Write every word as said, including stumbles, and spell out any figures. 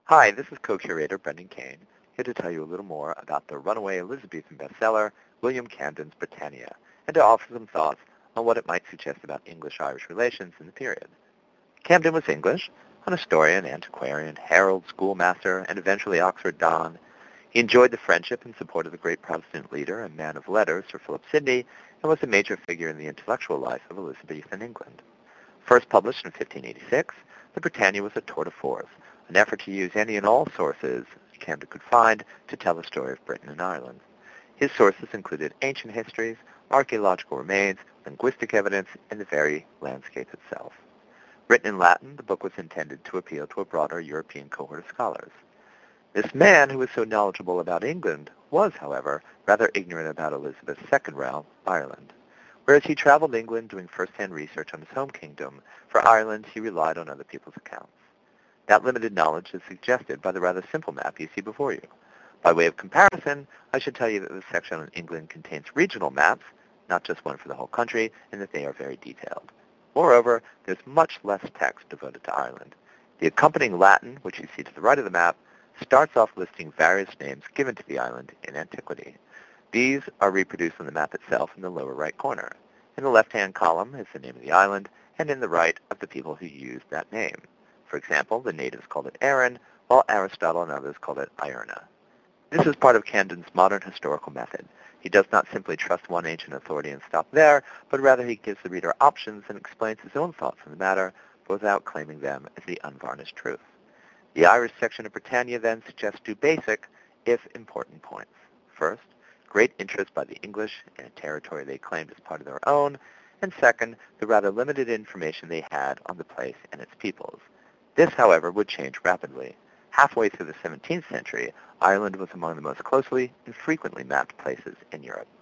Hi, this is co-curator Brendan Kane, here to tell you a little more about the runaway Elizabethan bestseller, William Camden's Britannia, and to offer some thoughts on what it might suggest about English-Irish relations in the period. Camden was English, an historian, antiquarian, herald, schoolmaster, and eventually Oxford Don. He enjoyed the friendship and support of the great Protestant leader and man of letters, Sir Philip Sidney, and was a major figure in the intellectual life of Elizabethan England. First published in fifteen eighty-six, the Britannia was a tour de force, an effort to use any and all sources Camden could find to tell the story of Britain and Ireland. His sources included ancient histories, archaeological remains, linguistic evidence, and the very landscape itself. Written in Latin, the book was intended to appeal to a broader European cohort of scholars. This man, who was so knowledgeable about England, was, however, rather ignorant about Elizabeth's second realm, Ireland. Whereas he traveled England doing first-hand research on his home kingdom, for Ireland he relied on other people's accounts. That limited knowledge is suggested by the rather simple map you see before you. By way of comparison, I should tell you that this section on England contains regional maps, not just one for the whole country, and that they are very detailed. Moreover, there's much less text devoted to Ireland. The accompanying Latin, which you see to the right of the map, starts off listing various names given to the island in antiquity. These are reproduced on the map itself in the lower right corner. In the left-hand column is the name of the island, and in the right of the people who used that name. For example, the natives called it Erin, while Aristotle and others called it Iona. This is part of Camden's modern historical method. He does not simply trust one ancient authority and stop there, but rather he gives the reader options and explains his own thoughts on the matter, but without claiming them as the unvarnished truth. The Irish section of Britannia then suggests two basic, if important points. First, great interest by the English in a territory they claimed as part of their own, and second, the rather limited information they had on the place and its peoples. This, however, would change rapidly. Halfway through the seventeenth century, Ireland was among the most closely and frequently mapped places in Europe.